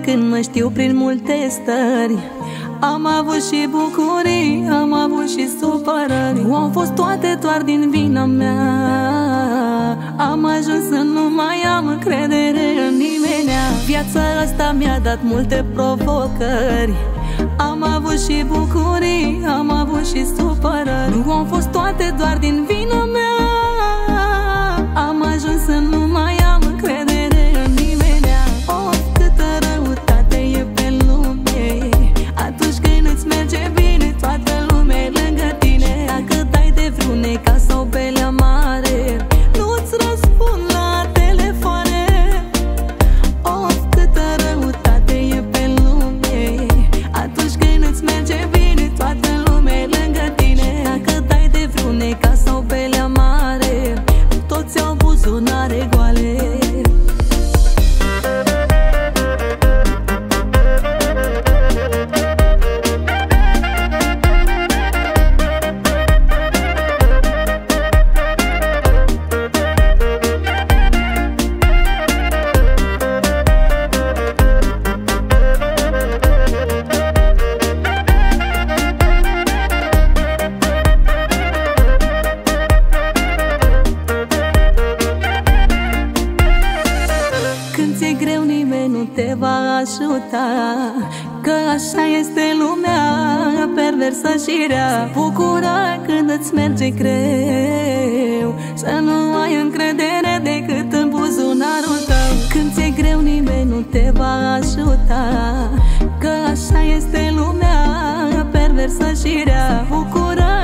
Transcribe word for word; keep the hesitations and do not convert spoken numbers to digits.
când mă știu prin multe stări. Am avut și bucurii, am avut și supărări. Nu au fost toate doar din vina mea. Am ajuns să nu mai am încredere în nimenea. Viața asta mi-a dat multe provocări. Am avut și bucurii, am avut și supărări. Nu au fost toate doar din vina mea. Am ajuns să nu mai am încredere în nimenea. Oh, câtă răutate e pe lume. Atunci când îți merge bine, toată lumea e lângă tine. Dacă dai de vreun necaz sau belea mare, nu-ți răspund la telefoane. Oh, câtă răutate e pe lume. Atunci când îți merge bine, toată lumea e lângă tine. Dacă dai de vreun necaz sau belea mare, toți au buzunare goale. Greu, nimeni nu te va ajuta, că așa este lumea, perversă și rea. Bucură când îți merge greu, să nu ai încredere decât în buzunarul tău. Când ți-e greu, nimeni nu te va ajuta, că așa este lumea, perversă și rea. Bucură